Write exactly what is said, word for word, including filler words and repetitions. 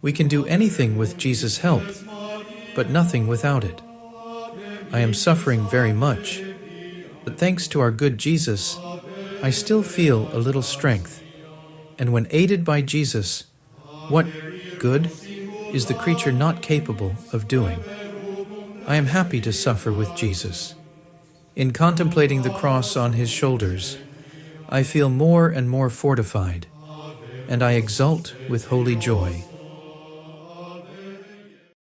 We can do anything with Jesus' help, but nothing without it. I am suffering very much, but thanks to our good Jesus, I still feel a little strength. And when aided by Jesus, what good is the creature not capable of doing? I am happy to suffer with Jesus. In contemplating the cross on his shoulders, I feel more and more fortified, and I exult with holy joy.